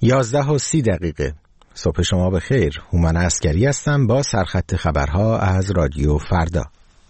11:30 صبح شما بخیر. هومن عسکری هستم با سرخط خبرها از رادیو فردا.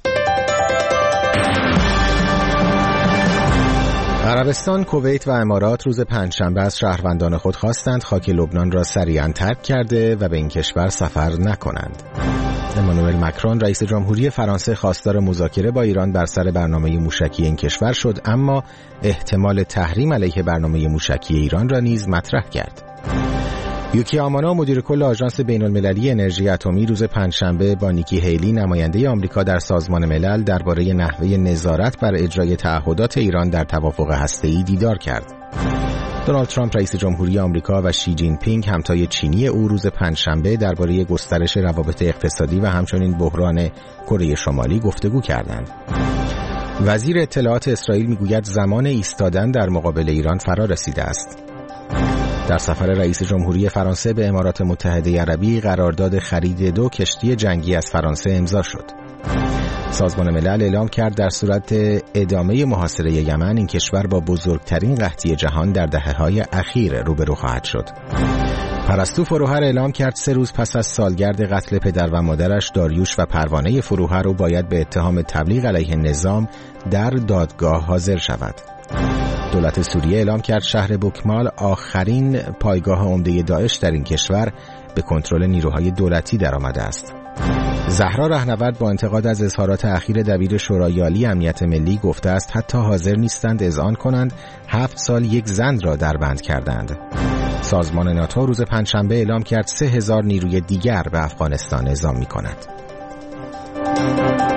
عربستان، کویت و امارات روز پنجشنبه از شهروندان خود خواستند خاک لبنان را سریعاً ترک کرده و به این کشور سفر نکنند. امانوئل مکرون رئیس جمهوری فرانسه خواستار مذاکره با ایران بر سر برنامه موشکی این کشور شد، اما احتمال تحریم علیه برنامه موشکی ایران را نیز مطرح کرد. یوکی آمانا مدیر کل آژانس بین‌المللی انرژی اتمی روز پنجشنبه با نیکی هیلی نماینده آمریکا در سازمان ملل درباره نحوه نظارت بر اجرای تعهدات ایران در توافق هسته‌ای دیدار کرد. دونالد ترامپ رئیس جمهوری آمریکا و شی جین پینگ همتای چینی او روز پنجشنبه درباره گسترش روابط اقتصادی و همچنین بحران کره شمالی گفتگو کردند. وزیر اطلاعات اسرائیل میگوید زمان ایستادن در مقابل ایران فرا رسیده است. در سفر رئیس جمهوری فرانسه به امارات متحده عربی قرارداد خرید 2 کشتی جنگی از فرانسه امضا شد. سازمان ملل اعلام کرد در صورت ادامه محاصره یمن این کشور با بزرگترین قحطی جهان در دهه‌های اخیر روبرو خواهد شد. پرستو فروهر اعلام کرد 3 روز پس از سالگرد قتل پدر و مادرش داریوش و پروانه فروهر او باید به اتهام تبلیغ علیه نظام در دادگاه حاضر شود. دولت سوریه اعلام کرد شهر بوکمال آخرین پایگاه عمده داعش در این کشور به کنترل نیروهای دولتی درآمده است. زهرا رهنورد با انتقاد از اظهارات اخیر دبیر شورای عالی امنیت ملی گفته است حتی حاضر نیستند اذعان کنند 7 سال یک زن را دربند کردند. سازمان ناتو روز پنجشنبه اعلام کرد 3000 نیروی دیگر به افغانستان اعزام می‌کند.